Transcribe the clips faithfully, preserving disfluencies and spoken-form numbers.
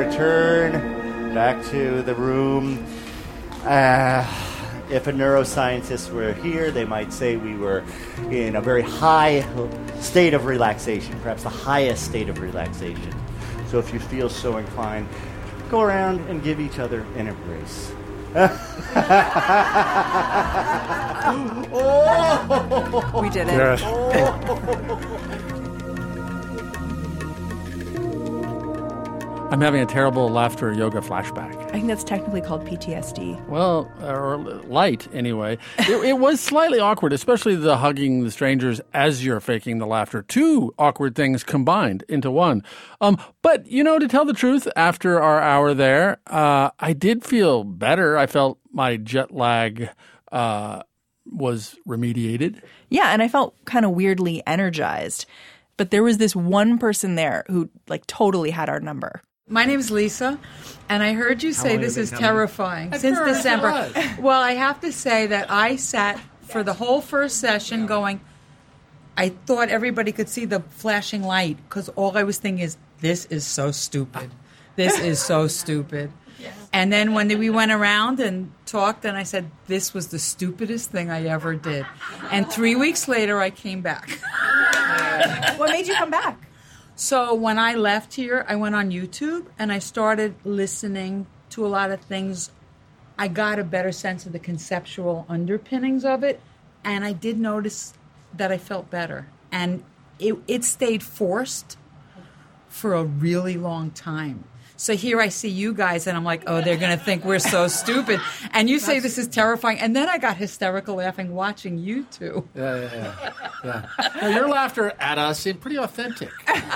return back to the room. Uh, if a neuroscientist were here, they might say we were in a very high state of relaxation, perhaps the highest state of relaxation. So if you feel so inclined, go around and give each other an embrace. oh! We did it. Yeah. Oh. I'm having a terrible laughter yoga flashback. I think that's technically called P T S D. Well, or light, anyway. it, it was slightly awkward, especially the hugging the strangers as you're faking the laughter. Two awkward things combined into one. Um, but, you know, to tell the truth, after our hour there, uh, I did feel better. I felt my jet lag uh, was remediated. Yeah, and I felt kind of weirdly energized. But there was this one person there who, like, totally had our number. My name is Lisa, and I heard you say this is coming? terrifying At since first, December. it was. Well, I have to say that I sat for the whole first session going, I thought everybody could see the flashing light because all I was thinking is, this is so stupid. This is so stupid. And then when we went around and talked, and I said, this was the stupidest thing I ever did. And three weeks later, I came back. What made you come back? So when I left here, I went on YouTube and I started listening to a lot of things. I got a better sense of the conceptual underpinnings of it, and I did notice that I felt better. And it, it stayed forced for a really long time. So here I see you guys, and I'm like, oh, they're going to think we're so stupid. And you say this is terrifying. And then I got hysterical laughing watching you two. Yeah, yeah, yeah. yeah. Now, your laughter at us seemed pretty authentic.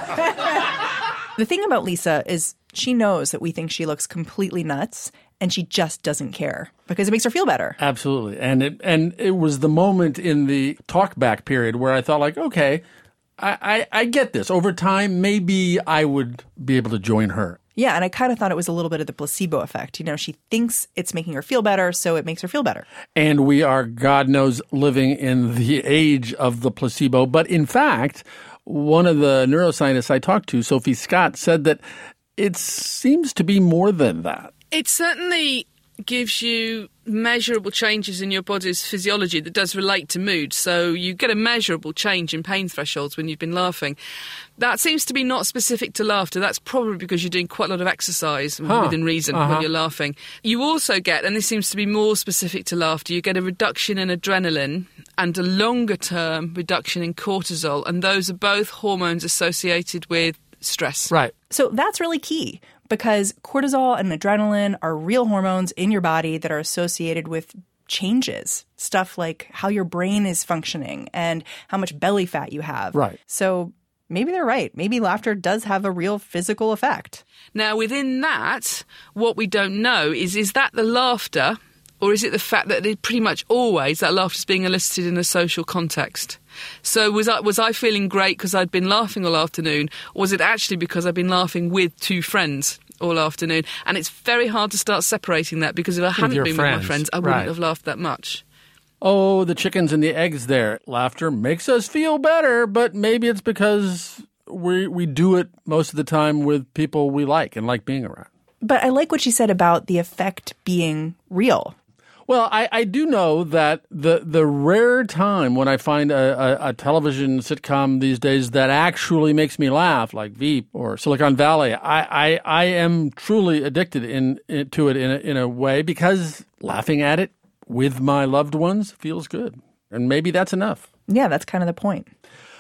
The thing about Lisa is she knows that we think she looks completely nuts, and she just doesn't care because it makes her feel better. Absolutely. And it, and it was the moment in the talkback period where I thought, like, okay, I, I, I get this. Over time, maybe I would be able to join her. Yeah, and I kind of thought it was a little bit of the placebo effect. You know, she thinks it's making her feel better, so it makes her feel better. And we are, God knows, living in the age of the placebo. But in fact, one of the neuroscientists I talked to, Sophie Scott, said that it seems to be more than that. It certainly gives you measurable changes in your body's physiology that does relate to mood. So you get a measurable change in pain thresholds when you've been laughing. That seems to be not specific to laughter. That's probably because you're doing quite a lot of exercise huh. within reason uh-huh. when you're laughing. You also get, and this seems to be more specific to laughter, you get a reduction in adrenaline and a longer-term reduction in cortisol. And those are both hormones associated with stress. Right. So that's really key because cortisol and adrenaline are real hormones in your body that are associated with changes, stuff like how your brain is functioning and how much belly fat you have. Right. So maybe they're right. Maybe laughter does have a real physical effect. Now, within that, what we don't know is, is that the laughter, or is it the fact that it pretty much always that laughter is being elicited in a social context? So was I, was I feeling great because I'd been laughing all afternoon, or was it actually because I'd been laughing with two friends all afternoon? And it's very hard to start separating that because if I hadn't your been friends. with my friends, I wouldn't Right. have laughed that much. Oh, the chickens and the eggs there. Laughter makes us feel better, but maybe it's because we we do it most of the time with people we like and like being around. But I like what she said about the effect being real. Well, I, I do know that the the rare time when I find a, a, a television sitcom these days that actually makes me laugh, like Veep or Silicon Valley, I, I, I am truly addicted in, in to it in a, in a way because laughing at it with my loved ones feels good. And maybe that's enough. Yeah, that's kind of the point.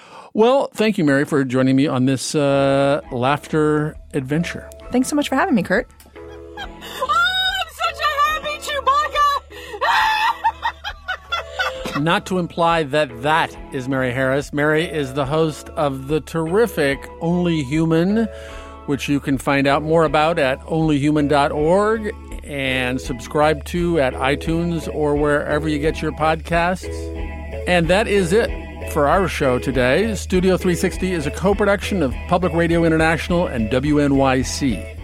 Well, thank you, Mary, for joining me on this uh, laughter adventure. Thanks so much for having me, Kurt. Not to imply that that is Mary Harris. Mary is the host of the terrific Only Human, which you can find out more about at only human dot org and subscribe to at iTunes or wherever you get your podcasts. And that is it for our show today. Studio three sixty is a co-production of Public Radio International and W N Y C.